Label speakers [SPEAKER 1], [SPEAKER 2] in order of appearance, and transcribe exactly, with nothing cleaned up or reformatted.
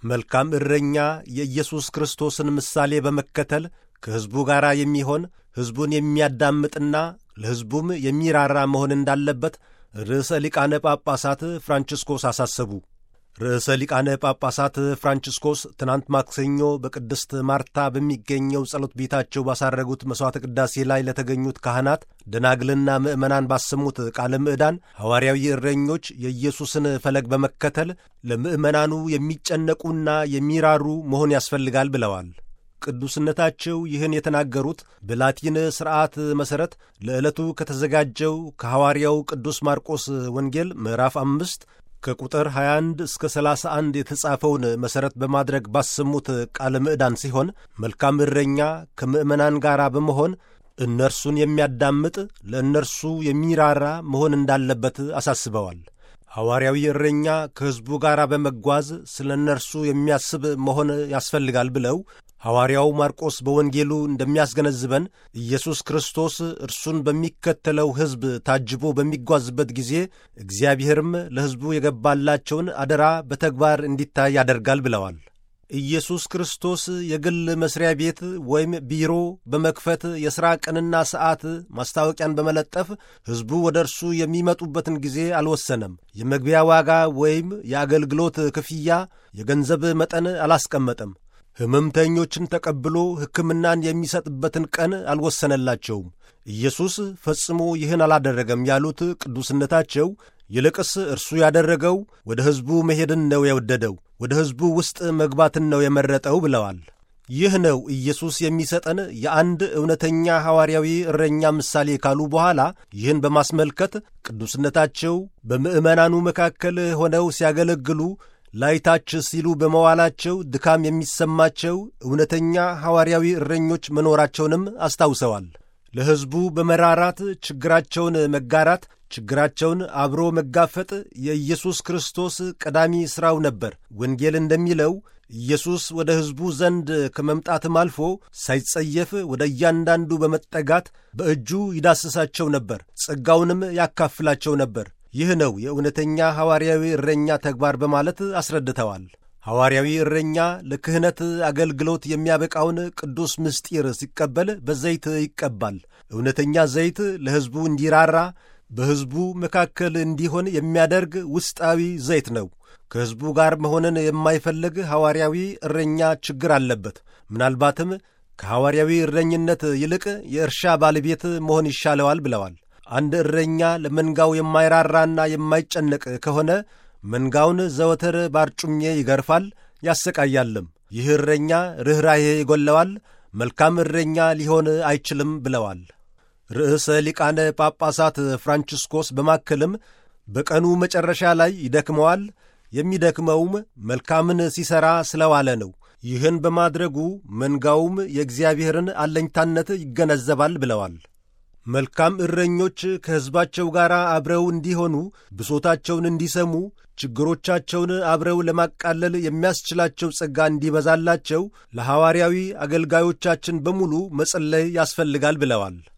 [SPEAKER 1] መልካም እረኛ የኢየሱስ ክርስቶስን ምሳሌ በመከተል ከሕዝቡ ጋር የሚሆን ሕዝቡን የሚያዳምጥና ለሕዝቡም የሚራራ መሆን እንዳለበት ርዕሰ ሊቃነ ጳጳሳት ፍራንቺስኮስ አሳሰቡ። ርዕሰ ሊቃነ ጳጳሳት ፍራንቺስኮስ ትናንት ማክሰኞ በቅድስት ማርታ በሚገኘው ጸሎት ቤታቸው ባሳረጉት መሥዋዕተ ቅዳሴ ላይ ለተገኙት ካህናት፣ ደናግልና ምዕመናን ባሰሙት ቃለ ምዕዳን ሐዋርያዊ እረኞች የኢየሱስን ፈለግ በመከተል ለምዕመናኑ የሚጨነቁና የሚራሩ መሆን ያስፈልጋል ብለዋል። ቅዱስነታቸው ይህን የተናገሩት በላቲን ሥርዓት መሠረት ለዕለቱ ከተዘጋጀው ከሐዋርያው ቅዱስ ማርቆስ ወንጌል ምዕራፍ አምስት ከቁጥር ሃያ አንድ እስከ ሰላሳ አንድ የተጻፈውን መሠረት በማድረግ ባሰሙት ቃለ ምዕዳን ሲሆን መልካም እረኛ ከምዕመናን ጋር በመሆን እነርሱን የሚያዳምጥ ለእነርሱ የሚራራ መሆን እንዳለበት አሳስበዋል። ሐዋርያዊ እረኛ ከሕዝቡ ጋር በመጓዝ ስለ እነርሱ የሚያስብ መሆን ያስፈልጋል ብለው ሐዋርያው ማርቆስ በወንጌሉ እንደሚያስገነዝበን ኢየሱስ ክርስቶስ እርሱን በሚከተለው ሕዝብ ታጅቦ በሚጓዝበት ጊዜ እግዚአብሔርም ለሕዝቡ የገባላቸውን አደራ በተግባር እንዲታይ ያደርጋል ብለዋል። ኢየሱስ ክርስቶስ የግል መሥሪያ ቤት ወይም ቢሮ በመክፈት የሥራ ቀንና ሰዓት ማስታወቂያን በመለጠፍ ሕዝቡ ወደ እርሱ የሚመጡበትን ጊዜ አልወሰነም። የመግቢያ ዋጋ ወይም የአገልግሎት ክፍያ የገንዘብ መጠን አላስቀመጠም። ሕመምተኞችን ተቀብሎ ሕክምናን የሚሰጥበትን ቀን አልወሰነላቸውም። ኢየሱስ ፈጽሞ ይህን አላደረገም ያሉት ቅዱስነታቸው ይልቅስ እርሱ ያደረገው ወደ ሕዝቡ መሄድን ነው የወደደው፣ ወደ ሕዝቡ ውስጥ መግባትን ነው የመረጠው ብለዋል። ይህ ነው ኢየሱስ የሚሰጠን የአንድ እውነተኛ ሐዋርያዊ እረኛ ምሳሌ ካሉ በኋላ ይህን በማስመልከት ቅዱስነታቸው በምዕመናኑ መካከል ሆነው ሲያገለግሉ ላይታች ሲሉ በመዋላቸው ድካም የሚሰማቸው እውነተኛ ሐዋርያዊ እረኞች መኖራቸውንም አስታውሰዋል። ለሕዝቡ በመራራት ችግራቸውን መጋራት፣ ችግራቸውን አብሮ መጋፈጥ የኢየሱስ ክርስቶስ ቀዳሚ ሥራው ነበር። ወንጌል እንደሚለው ኢየሱስ ወደ ሕዝቡ ዘንድ ከመምጣትም አልፎ ሳይጸየፍ ወደ እያንዳንዱ በመጠጋት በእጁ ይዳስሳቸው ነበር፣ ጸጋውንም ያካፍላቸው ነበር። ይህ ነው የእውነተኛ ሐዋርያዊ እረኛ ተግባር በማለት አስረድተዋል። ሐዋርያዊ እረኛ ለክህነት አገልግሎት የሚያበቃውን ቅዱስ ምስጢር ሲቀበል በዘይት ይቀባል። እውነተኛ ዘይት ለሕዝቡ እንዲራራ በሕዝቡ መካከል እንዲሆን የሚያደርግ ውስጣዊ ዘይት ነው። ከሕዝቡ ጋር መሆንን የማይፈልግ ሐዋርያዊ እረኛ ችግር አለበት። ምናልባትም ከሐዋርያዊ እረኝነት ይልቅ የእርሻ ባለቤት መሆን ይሻለዋል ብለዋል። አንድ እረኛ ለመንጋው የማይራራና የማይጨነቅ ከሆነ መንጋውን ዘወትር ባርጩሜ ይገርፋል፣ ያሰቃያልም። ይህ እረኛ ርኅራኄ ይጎለዋል፣ መልካም እረኛ ሊሆን አይችልም ብለዋል። ርዕሰ ሊቃነ ጳጳሳት ፍራንቺስኮስ በማከልም በቀኑ መጨረሻ ላይ ይደክመዋል፣ የሚደክመውም መልካምን ሲሠራ ስለዋለ ነው። ይህን በማድረጉ መንጋውም የእግዚአብሔርን አለኝታነት ይገነዘባል ብለዋል። መልካም እረኞች ከሕዝባቸው ጋር አብረው እንዲሆኑ፣ ብሶታቸውን እንዲሰሙ፣ ችግሮቻቸውን አብረው ለማቃለል የሚያስችላቸው ጸጋ እንዲበዛላቸው ለሐዋርያዊ አገልጋዮቻችን በሙሉ መጸለይ ያስፈልጋል ብለዋል።